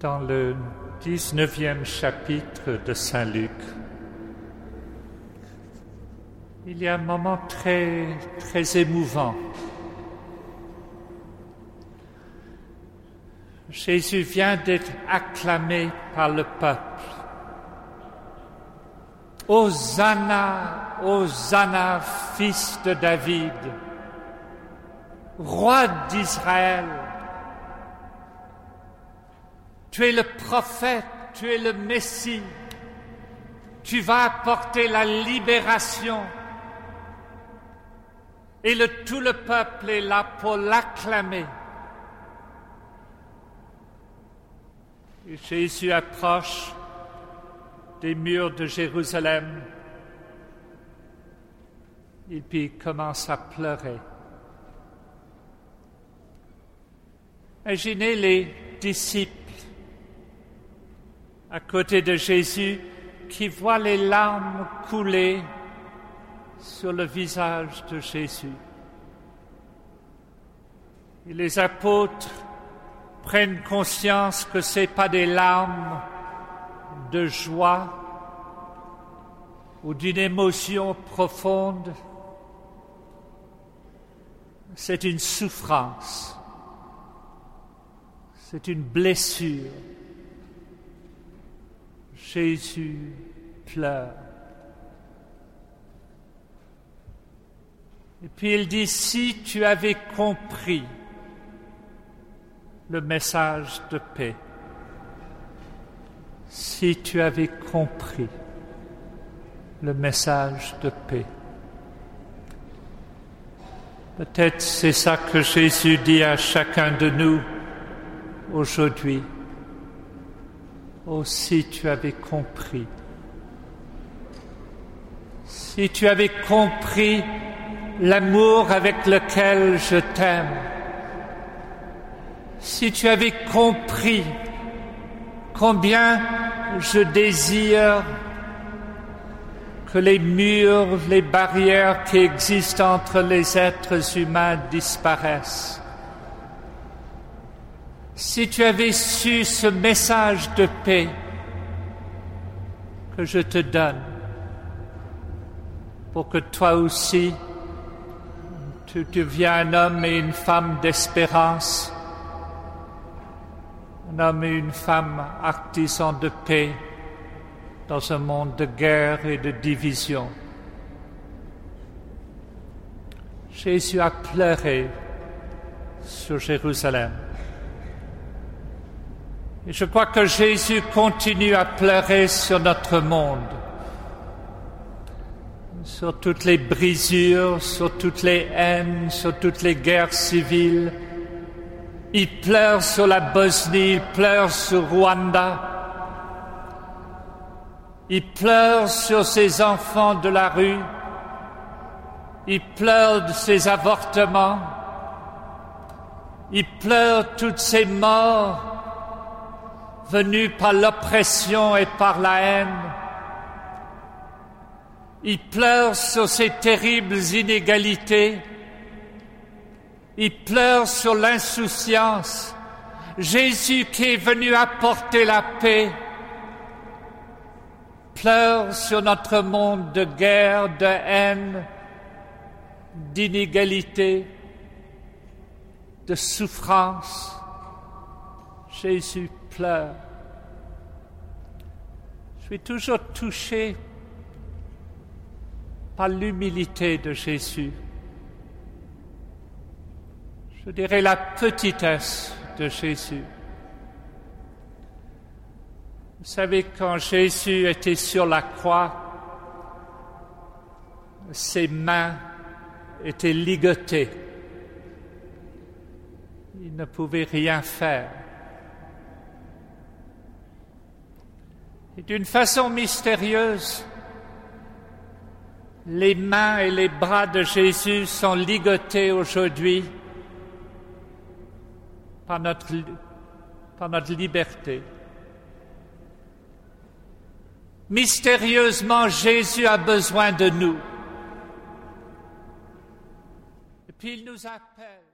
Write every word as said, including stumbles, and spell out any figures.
Dans le dix-neuvième chapitre de Saint Luc, il y a un moment très, très émouvant. Jésus vient d'être acclamé par le peuple. Hosanna, Hosanna, fils de David, roi d'Israël. Tu es le prophète, tu es le Messie. Tu vas apporter la libération. Et le, tout le peuple est là pour l'acclamer. Et Jésus approche des murs de Jérusalem. Et puis il commence à pleurer. Imaginez les disciples à côté de Jésus qui voient les larmes couler sur le visage de Jésus. Et les apôtres prennent conscience que ce n'est pas des larmes de joie ou d'une émotion profonde, c'est une souffrance, c'est une blessure. Jésus pleure. Et puis il dit, si tu avais compris le message de paix, si tu avais compris le message de paix. Peut-être c'est ça que Jésus dit à chacun de nous aujourd'hui. Oh, si tu avais compris, si tu avais compris l'amour avec lequel je t'aime, si tu avais compris combien je désire que les murs, les barrières qui existent entre les êtres humains disparaissent. Si tu avais su ce message de paix que je te donne, pour que toi aussi, tu deviens un homme et une femme d'espérance, un homme et une femme artisans de paix dans un monde de guerre et de division. Jésus a pleuré sur Jérusalem. Et je crois que Jésus continue à pleurer sur notre monde, sur toutes les brisures, sur toutes les haines, sur toutes les guerres civiles. Il pleure sur la Bosnie, il pleure sur Rwanda. Il pleure sur ses enfants de la rue. Il pleure de ses avortements. Il pleure toutes ces morts venues par l'oppression et par la haine. Il pleure sur ces terribles inégalités. Il pleure sur l'insouciance. Jésus qui est venu apporter la paix pleure sur notre monde de guerre, de haine, d'inégalité, de souffrance. Jésus pleure. Je suis toujours touché par l'humilité de Jésus. Je dirais la petitesse de Jésus. Vous savez, quand Jésus était sur la croix, ses mains étaient ligotées. Il ne pouvait rien faire. Et d'une façon mystérieuse, les mains et les bras de Jésus sont ligotés aujourd'hui par notre, par notre liberté. Mystérieusement, Jésus a besoin de nous. Et puis il nous appelle.